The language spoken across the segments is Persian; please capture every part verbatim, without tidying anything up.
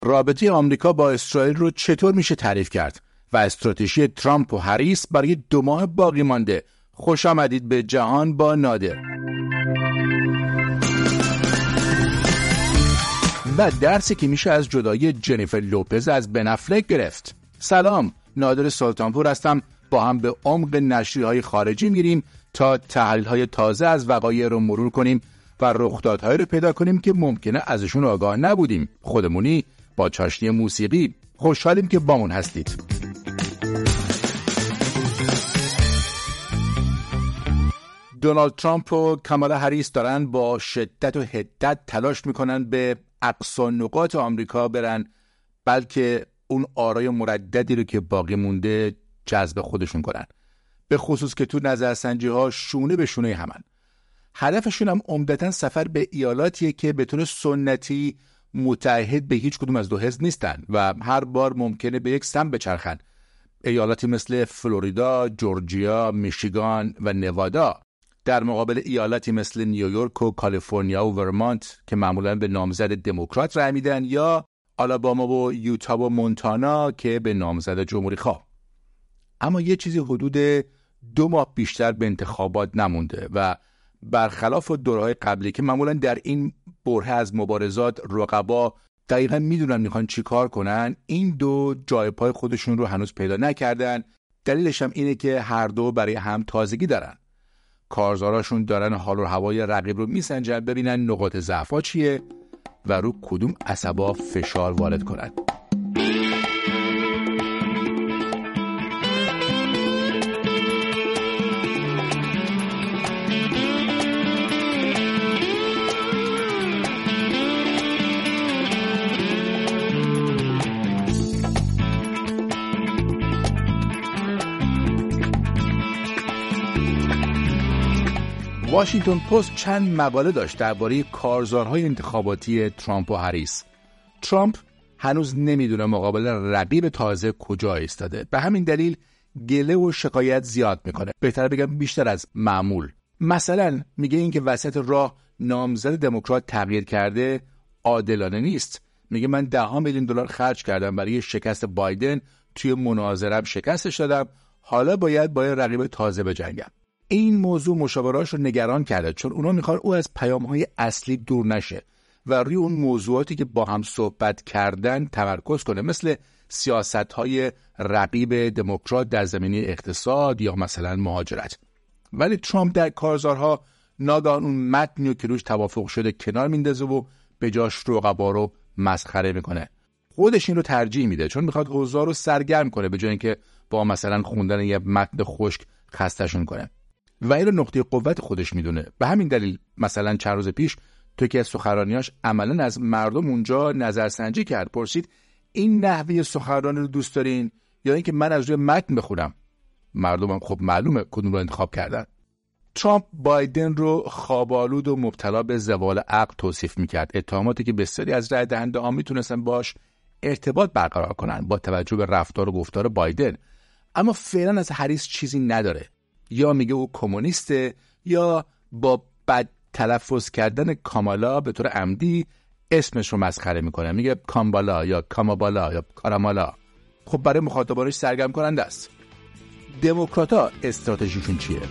رابطه آمریکا با اسرائیل رو چطور میشه تعریف کرد و استراتژی ترامپ و هریس برای دو ماه باقی مانده. خوش آمدید به جهان با نادر. و درسی که میشه از جدایی جنیفر لوپز از بن افلک گرفت. سلام، نادر سلطانپور هستم. با هم به عمق نشریه‌های خارجی میریم تا تحلیل‌های تازه از وقایع رو مرور کنیم و رخدادهایی رو پیدا کنیم که ممکنه ازشون آگاه نبودیم. خودمونی با چاشنی موسیقی. خوشحالیم که بامون هستید. دونالد ترامپ و کامالا هریس دارن با شدت و حدت تلاش میکنن به اقصا نقاط آمریکا برن، بلکه اون آرای مرددی رو که باقی مونده جذب خودشون کنن، به خصوص که تو نظرسنجی ها شونه به شونه همن. هدفشون هم عمدتاً سفر به ایالاتیه که به طور سنتی متحد به هیچ کدوم از دو حزب نیستن و هر بار ممکنه به یک سمت بچرخن. ایالاتی مثل فلوریدا، جورجیا، میشیگان و نوادا در مقابل ایالاتی مثل نیویورک و کالیفرنیا و ورمانت که معمولاً به نامزد دموکرات رای میدن، یا آلاباما و یوتا و مونتانا که به نامزد جمهوری خواه. اما یه چیزی حدود دو ماه بیشتر به انتخابات نمونده و برخلاف دوره‌های قبلی که معمولاً در این برهه از مبارزات رقبا دقیقاً میدونن میخوان چی کار کنن، این دو جای پای خودشون رو هنوز پیدا نکردن. دلیلش هم اینه که هر دو برای هم تازگی دارن. کارزاراشون دارن حال و هوای رقیب رو میسنجن، ببینن نقاط ضعف‌ها چیه و رو کدوم عصبا فشار وارد کنن. واشنگتن پست چند مقاله داشت درباره کارزارهای انتخاباتی ترامپ و هریس. ترامپ هنوز نمیدونه مقابل رقیب تازه کجا ایستاده، به همین دلیل گله و شکایت زیاد میکنه، بهتر بگم بیشتر از معمول. مثلا میگه این که وسط راه نامزد دموکرات تغییر کرده عادلانه نیست. میگه من ده ها میلیون دلار خرج کردم برای شکست بایدن، توی مناظرم شکستش دادم، حالا باید با رقیب تازه بجنگم. این موضوع مشاوراش رو نگران کرده، چون اونا میخوان او از پیام‌های اصلی دور نشه و روی اون موضوعاتی که با هم صحبت کردن تمرکز کنه، مثل سیاست‌های رقیب دموکرات در زمینه اقتصاد یا مثلا مهاجرت. ولی ترامپ در کارزارها ناگهان اون متنی که روش توافق شده کنار میندازه و به جاش رقبا رو مسخره میکنه. خودش این رو ترجیح میده، چون میخواد اوضاع رو سرگرم کنه به جای اینکه با مثلا خوندن یه متن خشک خسته‌شون کنه. و این رو نقطه قوت خودش میدونه. به همین دلیل مثلا چند روز پیش تو که از سخنرانیاش عملاً از مردم اونجا نظرسنجی کرد، پرسید این نحوه سخنرانی رو دوست دارین یا اینکه من از روی متن بخونم؟ مردم هم خب معلومه کدوم رو انتخاب کردن. ترامپ بایدن رو خواب‌آلود و مبتلا به زوال عقل توصیف میکرد، اتهاماتی که بسیاری از رای دهنده ها میتونستن باش ارتباط برقرار کنن با توجه به رفتار و گفتار بایدن. اما فعلا از هریس چیزی نداره. یا میگه او کمونیسته، یا با بد تلفظ کردن کامالا به طور عمدی اسمش رو مسخره میکنه، میگه کامبالا یا کامابالا یا کارامالا. خب برای مخاطبانش سرگرم کننده است. دموکرات‌ها استراتژیشون چیه؟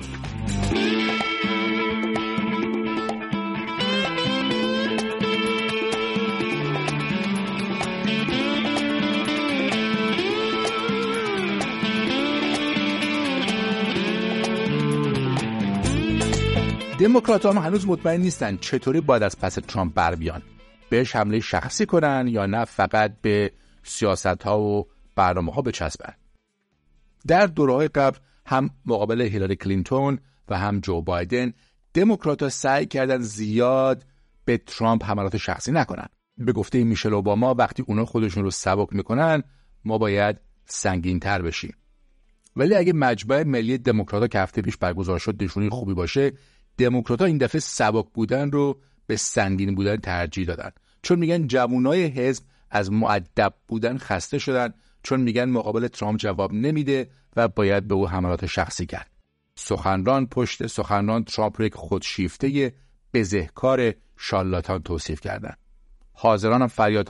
دموکرات‌ها هم هنوز مطمئن نیستن چطوری باید از پس ترامپ بر بیان، بهش حمله شخصی کنن یا نه فقط به سیاست‌ها و برنامه‌ها بچسبن. در دوره‌های قبل هم مقابل هیلاری کلینتون و هم جو بایدن دموکرات‌ها سعی کردن زیاد به ترامپ حملات شخصی نکنن. به گفته میشل اوباما وقتی اونا خودشون رو سبک میکنن ما باید سنگین‌تر بشیم. ولی اگه مجمع ملی دموکرات‌ها که هفته پیش برگزار شد نشونه خوبی باشه، دموکرات‌ها این دفعه سبک بودن رو به سنگین بودن ترجیح دادن، چون میگن جوانای حزب از مؤدب بودن خسته شدن، چون میگن مقابل ترامپ جواب نمیده و باید به او حملات شخصی کرد. سخنران پشت سخنران ترامپ رو یک خودشیفته بزهکار شالاتان توصیف کردن. حاضران هم فریادهای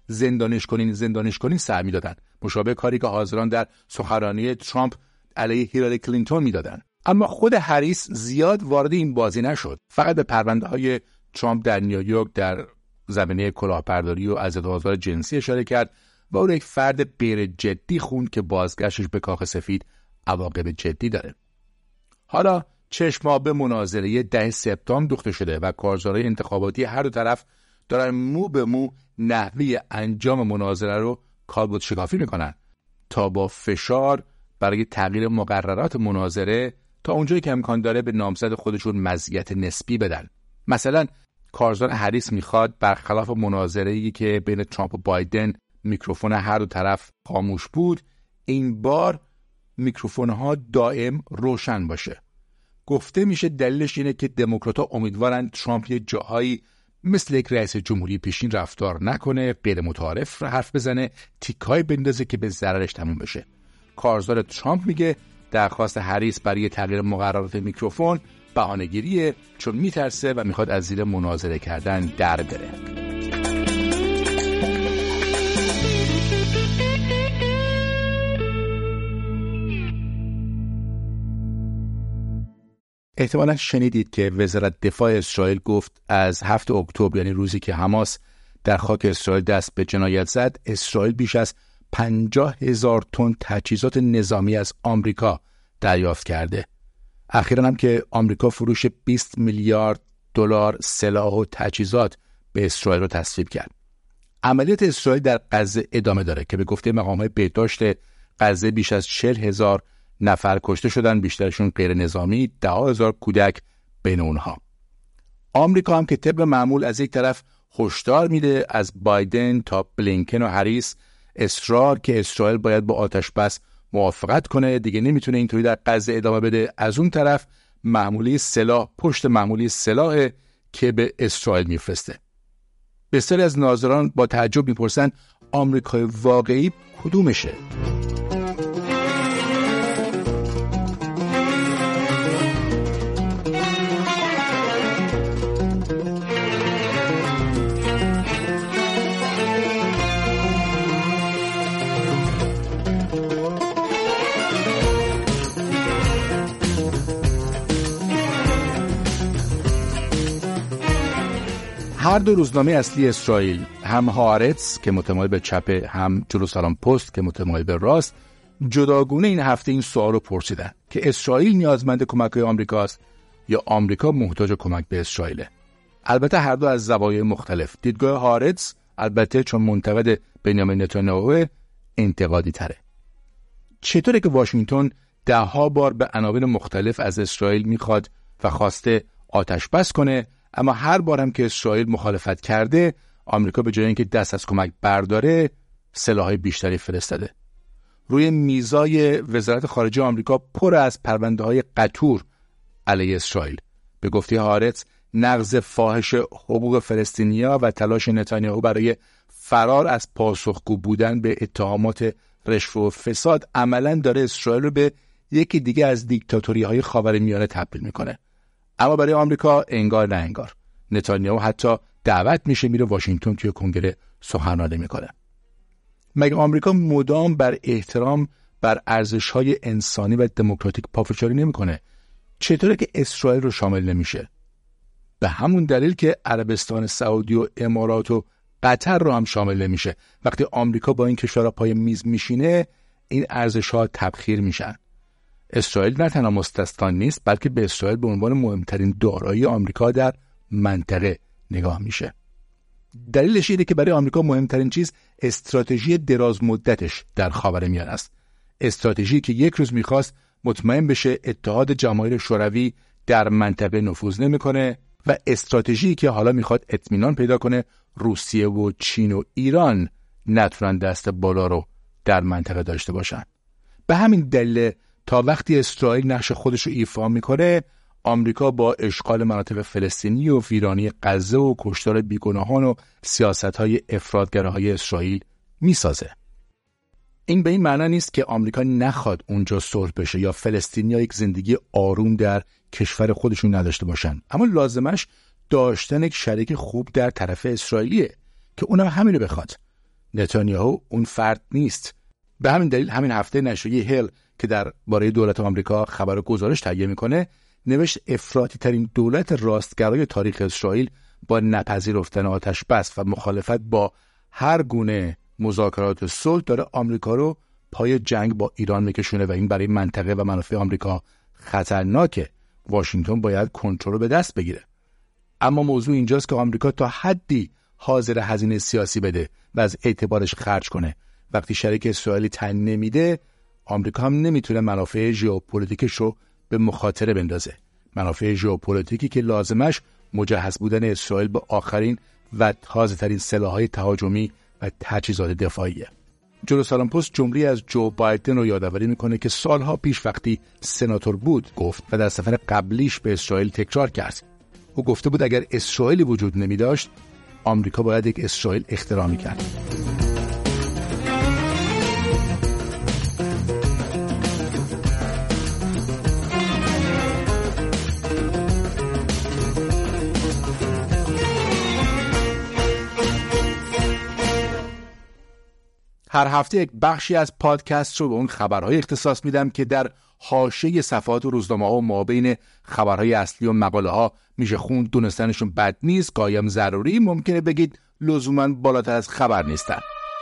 زندانش کنین زندانش کنین سر میدادن، مشابه کاری که حاضران در سخنرانی ترامپ علیه هیلاری کلینتون میدادن. اما خود هریس زیاد وارد این بازی نشد، فقط به پرونده‌های ترامپ در نیویورک در زمینه کلاهبرداری و اذیت و آزار جنسی اشاره کرد و او یک فرد غیر جدی خوند که بازگشتش به کاخ سفید عواقب جدی داره. حالا چشم‌ها به مناظره ده سپتامبر دوخته شده و کارزارهای انتخاباتی هر دو طرف دارن مو به مو نحوه انجام مناظره رو کالبد شکافی میکنن تا با فشار برای تغییر مقررات مناظره تا اونجایی که امکان داره به نامزد خودشون مزیت نسبی بدن. مثلا کارزار هریس میخواد برخلاف مناظره‌ای که بین ترامپ و بایدن میکروفون هر دو طرف خاموش بود، این بار میکروفون‌ها دائم روشن باشه. گفته میشه دلیلش اینه که دموکرات‌ها امیدوارن ترامپ یه جاهایی مثل یک رئیس جمهوری پیشین رفتار نکنه، غیر متعارف حرف بزنه، تیکای بندازه که به ضررش تموم بشه. کارزار ترامپ میگه درخواست هریس برای تغییر مقررات میکروفون بهانه‌گیریه، چون میترسه و میخواد از زیر مناظره کردن در بره. احتمالاً شنیدید که وزارت دفاع اسرائیل گفت از هفتم اکتبر، یعنی روزی که حماس در خاک اسرائیل دست به جنایت زد، اسرائیل بیش از پنجاه هزار تن تجهیزات نظامی از آمریکا دریافت کرده. اخیراً هم که آمریکا فروش بیست میلیارد دلار سلاح و تجهیزات به اسرائیل رو تصویب کرد. عملیات اسرائیل در غزه ادامه داره که به گفته مقام‌های بهداشت غزه بیش از چهل هزار نفر کشته شدن، بیشترشون غیر نظامی، ده هزار کودک بین اونها. آمریکا هم که طبق معمول از یک طرف هشدار میده از بایدن تا بلینکن و هریس، اصرار که اسرائیل باید با آتش بس موافقت کنه، دیگه نمیتونه اینطوری در غزه ادامه بده. از اون طرف معمولی سلاح پشت معمولی سلاح که به اسرائیل میفرسته. بسیاری از ناظران با تعجب میپرسن آمریکای واقعی کدومشه؟ هر دو روزنامه اصلی اسرائیل، هم هارتز که متمایل به چپ، هم جروسالم پست که متمایل به راست، جداگونه این هفته این سوال رو پرسیدن که اسرائیل نیازمند کمک آمریکاست یا آمریکا محتاج کمک به اسرائیل. البته هر دو از زوایای مختلف. دیدگاه هارتز البته چون منتقد بنیامین نتانیاهو انتقادی تره. چطوره که واشنگتن ده ها بار به عناوین مختلف از اسرائیل میخواد و خواسته آتش بس کنه، اما هر بارم که اسرائیل مخالفت کرده، آمریکا به جای اینکه دست از کمک برداره، سلاح‌های بیشتری فرستاده. روی میزای وزارت خارجه آمریکا پر از پرونده‌های قطور علیه اسرائیل. به گفته هارتز، نقض فاحش حقوق فلسطینیا و تلاش نتانیاهو برای فرار از پاسخگو بودن به اتهامات رشوه و فساد عملاً داره اسرائیل رو به یکی دیگه از دیکتاتوری‌های خاورمیانه تبدیل میکنه. اما برای آمریکا انگار نه انگار. نتانیاهو حتی دعوت میشه میره واشنگتن توی کنگره سخنرانی میکنه. مگه آمریکا مدام بر احترام بر ارزش‌های انسانی و دموکراتیک پافشاری نمیکنه؟ چطوره که اسرائیل رو شامل نمیشه؟ به همون دلیل که عربستان سعودی و امارات و قطر رو هم شامل نمیشه. وقتی آمریکا با این کشورها پای میز میشینه، این ارزش‌ها تبخیر میشن. اسرائیل نه تنها مستثنا نیست، بلکه به اسرائیل به عنوان مهمترین دارایی آمریکا در منطقه نگاه میشه. دلیلش اینه که برای آمریکا مهمترین چیز استراتژی دراز مدتش در خاورمیانه است. استراتژی که یک روز میخواست مطمئن بشه اتحاد جماهیر شوروی در منطقه نفوذ نمیکنه و استراتژی که حالا میخواد اطمینان پیدا کنه روسیه و چین و ایران نتونن دست بالا رو در منطقه داشته باشن. به همین دلیل تا وقتی اسرائیل نقش خودش رو ایفا میکنه، آمریکا با اشغال مناطق فلسطینی و ویرانی غزه و کشتار بیگناهان و سیاست‌های افراطگراهای اسرائیل میسازه. این به این معنی نیست که آمریکا نخواد اونجا صلح بشه یا فلسطینی‌ها یک زندگی آروم در کشور خودشون نداشته باشن، اما لازمش داشتن یک شریک خوب در طرف اسرائیلیه که اونم همینو بخواد. نتانیاهو اون فرد نیست. به همین دلیل همین هفته نشریه هیل که در باره دولت آمریکا خبر گزارش تهیه میکنه نوشت افراطی ترین دولت راستگرای تاریخ اسرائیل با نپذیرفتن آتش بس و مخالفت با هر گونه مذاکرات صلح داره آمریکا رو پای جنگ با ایران میکشونه و این برای منطقه و منافع آمریکا خطرناکه. واشنگتن باید کنترل به دست بگیره. اما موضوع اینجاست که آمریکا تا حدی حاضر هزینه سیاسی بده و از اعتبارش خرج کنه. وقتی شریک اسرائیلی تن نمیده، آمریکا هم نمیتونه منافع ژئوپلیتیکش رو به مخاطره بندازه. منافع ژئوپلیتیکی که لازمش مجهز بودن اسرائیل به آخرین و تازه‌ترین سلاح‌های تهاجمی و تجهیزات دفاعیه. جروسالم پست جمله‌ای از جو بایدن رو یادآوری میکنه که سالها پیش وقتی سناتور بود گفت و در سفر قبلیش به اسرائیل تکرار کرد. او گفته بود اگر اسرائیلی وجود نمی داشت آمریکا باید یک اسرائیل اختراع می‌کرد. هر هفته یک بخشی از پادکست رو به اون خبرهای اختصاص میدم که در حاشیه صفحات و روزنامه‌ها و مابین خبرهای اصلی و مقاله‌ها میشه خوند. دونستنشون بد نیست، گایم ضروری. ممکنه بگید لزوماً بالاتر از خبر نیستن.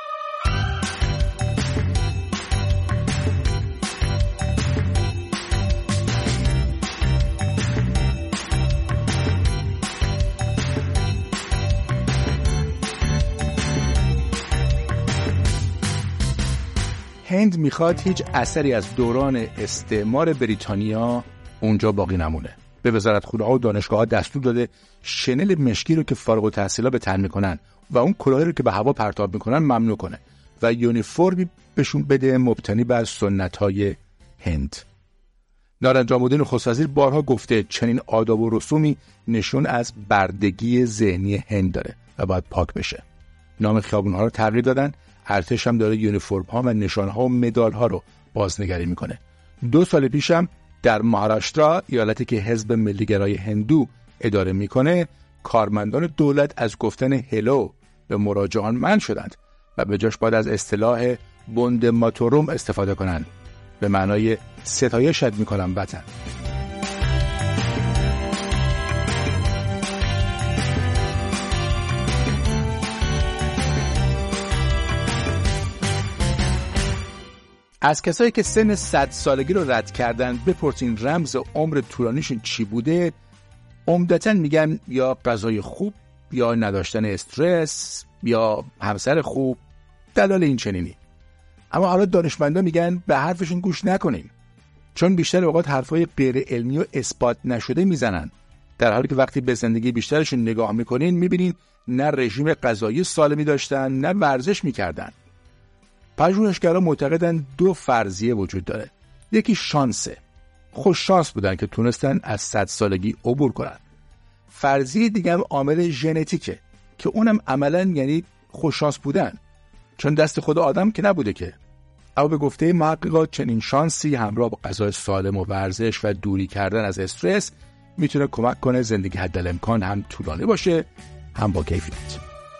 هند میخواد هیچ اثری از دوران استعمار بریتانیا اونجا باقی نمونه. به وزارتخونه‌ها و دانشگاه‌ها دستور داده شنل مشکی رو که فارغ التحصیلا به تن میکنن و اون کلاهی رو که به هوا پرتاب میکنن ممنوع کنه و یونیفرمی بهشون بده مبتنی بر سنت‌های هند. نارنجامودی نخست وزیر بارها گفته چنین آداب و رسومی نشون از بردگی ذهنی هند داره و باید پاک بشه. نام خیابون‌ها رو تغییر دادن. ارتش هم داره یونیفرم ها و نشانه ها و مدال ها رو بازنگری میکنه. دو سال پیشم در مهاراشترا، ایالتی که حزب ملیگرای هندو اداره میکنه، کارمندان دولت از گفتن هلو به مراجعان منع شدند و به جاش باید از اصطلاح بنده ماتوروم استفاده کنند به معنای ستایشت میکنم وطن. از کسایی که سن صد سالگی رو رد کردن بپرسین رمز عمر طولانیشون چی بوده، عمدتاً میگن یا غذای خوب، یا نداشتن استرس، یا همسر خوب، دلایل این چنینی. اما حالا دانشمندان میگن به حرفشون گوش نکنین، چون بیشتر اوقات حرفای غیر علمی و اثبات نشده میزنن، در حالی که وقتی به زندگی بیشترشون نگاه میکنین میبینین نه رژیم غذایی سالمی داشتن نه ورزش میکردن. پژوهشگران معتقدن دو فرضیه وجود داره. یکی شانسه، خوش شانس بودن که تونستن از صد سالگی عبور کنن. فرضیه دیگه هم عامل ژنتیکه که اونم عملاً یعنی خوش شانس بودن، چون دست خود آدم که نبوده که. اما به گفته محققات چنین شانسی همراه با غذای سالم و ورزش و دوری کردن از استرس میتونه کمک کنه زندگی حدالامکان هم طولانی باشه هم با کیفیت.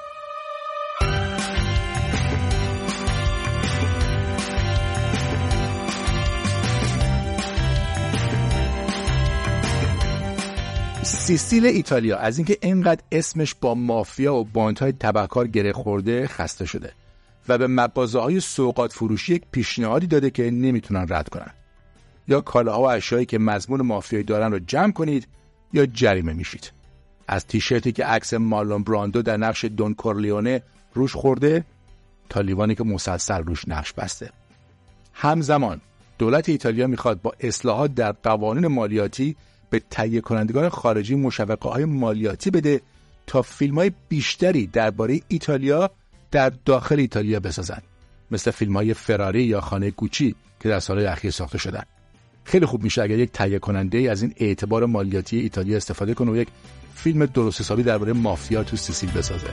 سیسیل ایتالیا از اینکه اینقدر اسمش با مافیا و باندهای تبهکار گره خورده خسته شده و به مغازه‌های سوغات فروشی یک پیشنهادی داده که نمیتونن رد کنن. یا کالاها و اشیایی که مضمون مافیایی دارن رو جمع کنید یا جریمه میشید. از تیشرتی که عکس مارلون براندو در نقش دون کورلیونه روش خورده تا لیوانی که مسلسل روش نقش بسته. همزمان دولت ایتالیا میخواد با اصلاحات در قوانین مالیاتی به تهیه کنندگان خارجی مشوقه‌های مالیاتی بده تا فیلم‌های بیشتری درباره ایتالیا در داخل ایتالیا بسازن، مثل فیلم‌های فراری یا خانه گوچی که در سال‌های اخیر ساخته شدن. خیلی خوب میشه اگر یک تهیه کننده از این اعتبار مالیاتی ایتالیا استفاده کنه و یک فیلم درست حسابی درباره مافیا تو سیسیل بسازه.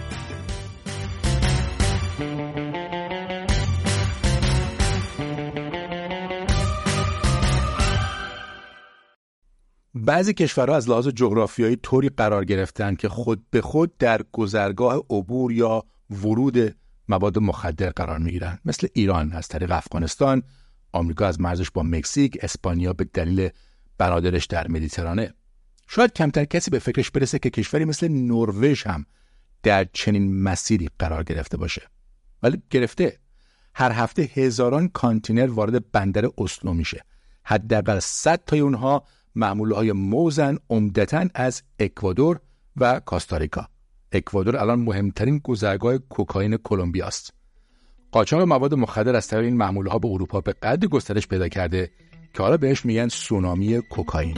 بعضی کشورها از لحاظ جغرافیایی طوری قرار گرفتن که خود به خود در گذرگاه عبور یا ورود مواد مخدر قرار میگیرن، مثل ایران از طریق افغانستان، آمریکا از مرزش با مکزیک، اسپانیا به دلیل بنادرش در مدیترانه. شاید کمتر کسی به فکرش برسه که کشوری مثل نروژ هم در چنین مسیری قرار گرفته باشه. ولی گرفته. هر هفته هزاران کانتینر وارد بندر اسلو میشه. حداقل صد تای اونها محموله‌های موزن، عمدتاً از اکوادور و کاستاریکا. اکوادور الان مهمترین گذرگاه کوکائین کلمبیا است. قاچاق مواد مخدر از طریق این محموله‌ها به اروپا به قدری گسترش پیدا کرده که حالا بهش میگن سونامی کوکائین.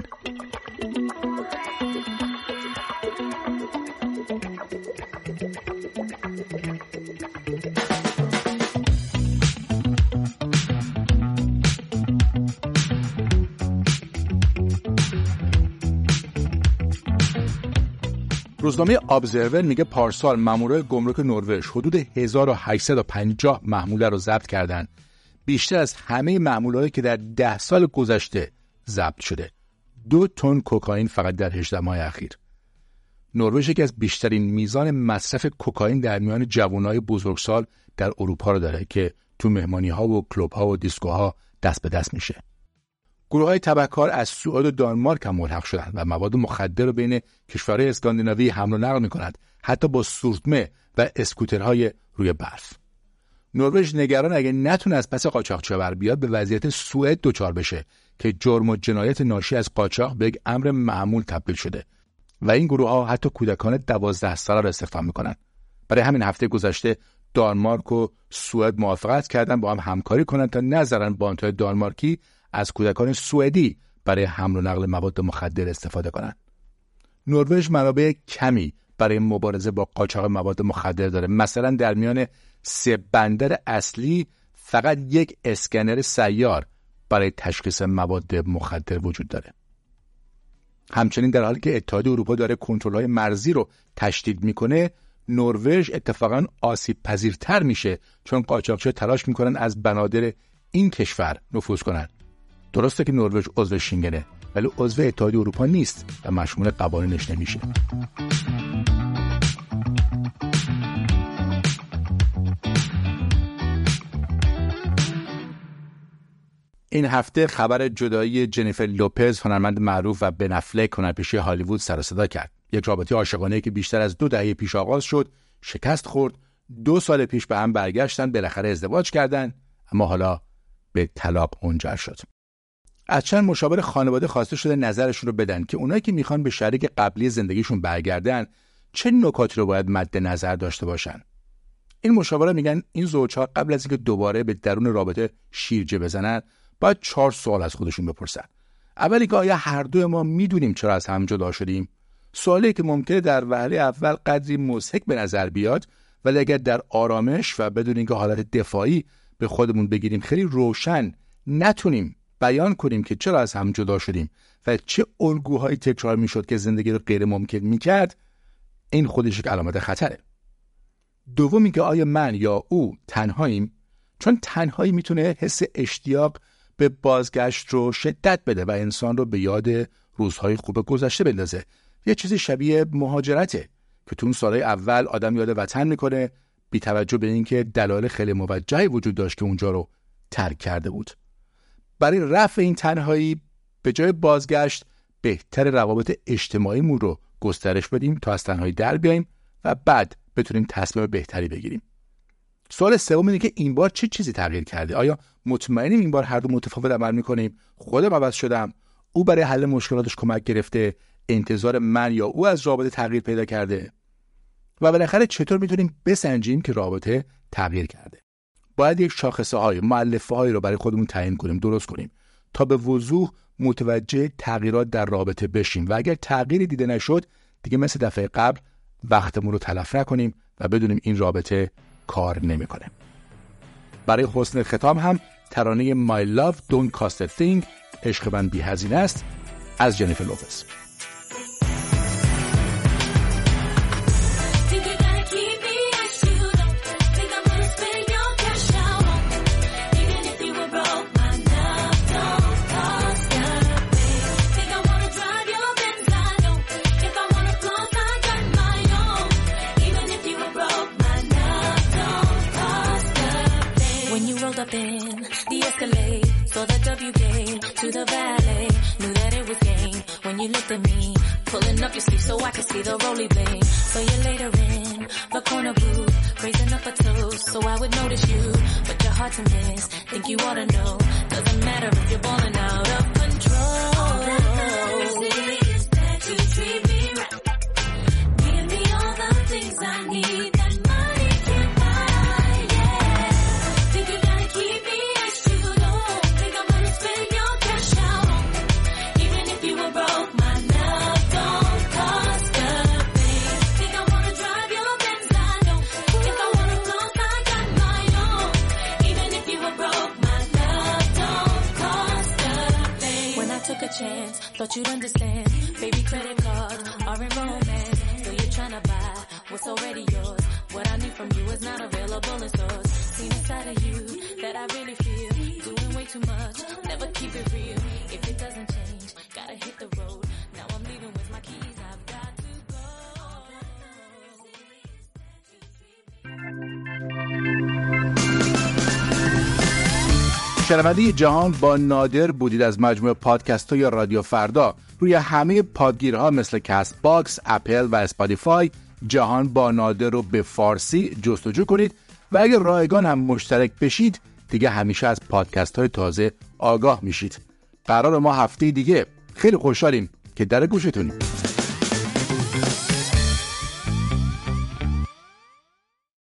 روزنامه ابزرور میگه پارسال مامورای گمرک نروژ حدود هزار و هشتصد و پنجاه محموله رو ضبط کردن، بیشتر از همه محمولهایی که در ده سال گذشته ضبط شده. دو تن کوکائین فقط در هجده ماه اخیر. نروژ یکی از بیشترین میزان مصرف کوکائین در میان جوانای بزرگسال در اروپا رو داره که تو مهمانی‌ها و کلوب‌ها و دیسکوها دست به دست میشه. گروه‌های تبهکار از سوئد و دانمارک هم ملحق شدند و مواد مخدر رو بین کشورهای اسکاندیناوی حمل و نقل می‌کنند، حتی با سورتمه و اسکوترهای روی برف. نروژ نگران اگه نتونه از پس قاچاقچی بر بیاد به وضعیت سوئد دچار بشه که جرم و جنایت ناشی از قاچاق به یک امر معمول تبدیل شده و این گروه‌ها حتی کودکان دوازده ساله را استخدام می‌کنند. برای همین هفته گذشته دانمارک و سوئد موافقت کردن با هم همکاری کنند تا نذارن بانک‌های دانمارکی از کودکان سوئدی برای حمل و نقل مواد مخدر استفاده کنند. نروژ منابع کمی برای مبارزه با قاچاق مواد مخدر داره. مثلا در میان سه بندر اصلی فقط یک اسکنر سیار برای تشخیص مواد مخدر وجود داره. همچنین در حالی که اتحادیه اروپا داره کنترل‌های مرزی رو تشدید میکنه، نروژ اتفاقاً آسیب پذیرتر میشه چون قاچاقچی‌ها تلاش میکنن از بنادر این کشور نفوذ کنن. درسته که نروژ عضو شنگنه ولی عضو اتحادیه اروپا نیست و مشمول قوانینش نمیشه. این هفته خبر جدایی جنیفر لوپز، هنرمند معروف، و بن افلک، هنرپیشه هالیوود، سر و صدا کرد. یک رابطه عاشقانه‌ای که بیشتر از دو دهه پیش آغاز شد، شکست خورد. دو سال پیش به هم برگشتن، بالاخره ازدواج کردن، اما حالا به طلاق منجر شد. از چند مشاور خانواده خواسته شده نظرشون رو بدن که اونایی که میخوان به شریک قبلی زندگیشون برگردن چه نکاتی رو باید مد نظر داشته باشن. این مشاورا میگن این زوجها قبل از اینکه دوباره به درون رابطه شیرجه بزنن باید چهار سوال از خودشون بپرسن. اولی که آیا هر دو ما میدونیم چرا از هم جدا شدیم؟ سوالی که ممکنه در وهله اول قدری مضحک به نظر بیاد، ولی اگر در آرامش و بدون اینکه حالت دفاعی به خودمون بگیریم خیلی روشن نتونیم بیان کنیم که چرا از هم جدا شدیم و چه الگوهایی تکرار میشد که زندگی رو غیر ممکن میکرد، این خودش یک علامت خطره. دومی که آیا من یا او تنهاییم؟ چون تنهایی میتونه حس اشتیاق به بازگشت رو شدت بده و انسان رو به یاد روزهای خوب گذشته بندازه. یه چیزی شبیه مهاجرته که تو اون سالهای اول آدم یاد وطن میکنه بی توجه به اینکه دلایل خیلی موجهی وجود داشت که اونجا رو ترک کرده بود. برای رفع این تنهایی به جای بازگشت بهتر روابط اجتماعیمون رو گسترش بدیم تا از تنهایی در بیاییم و بعد بتونیم تصمیم بهتری بگیریم. سوال سوم اینه که این بار چه چیزی تغییر کرده؟ آیا مطمئنیم این بار هر دو متفاوت عمل میکنیم؟ خودم عوض شدم؟ او برای حل مشکلاتش کمک گرفته؟ انتظار من یا او از رابطه تغییر پیدا کرده؟ و بالاخره چطور میتونیم بسنجیم که رابطه تغییر کرده؟ باید یک شاخصه های مؤلفه هایی رو برای خودمون تعیین کنیم، درست کنیم تا به وضوح متوجه تغییرات در رابطه بشیم و اگر تغییری دیده نشد دیگه مثل دفعه قبل وقتمون رو تلف نکنیم و بدونیم این رابطه کار نمیکنه. برای حسن ختام هم ترانه My Love Don't Cost a Thing، عشق من بی هزینه است، از جنیفر لوپز. When you rolled up in the Escalade, saw the W game to the valet, knew that it was game when you looked at me, pulling up your sleeve so I could see the rolly blade. So you later in the corner booth, raising up a toast so I would notice you, but you're hard to miss, think you ought to know, doesn't matter if you're balling out of control. All that matters is that you treat me right, give me all the things I need that money can buy, yeah. Think you gotta keep me as you don't think I'm gonna spend your cash out on me, even if you were broke, my love don't cost a thing. Think I wanna drive your Benz, I don't. If I wanna floss, I got my own, even if you were broke, my love don't cost a thing. When I took a chance, thought you'd understand, baby credit cards are in romance, so you're trying to buy what's already yours. What I need from you is not available in stores. Seen inside of you that I really feel, doing way too much, never keep it real. If it doesn't change, gotta hit the road. Now I'm leaving with my keys, I've got to go. شنونده جهان با نادر بودید از مجموعه پادکست های رادیو فردا. روی همه پادگیرها مثل کست باکس، اپل و اسپاتیفای جهان با نادر رو به فارسی جستجو کنید و اگر رایگان هم مشترک بشید دیگه همیشه از پادکست های تازه آگاه میشید. قرار ما هفته دیگه، خیلی خوشحالیم که در گوشتونیم.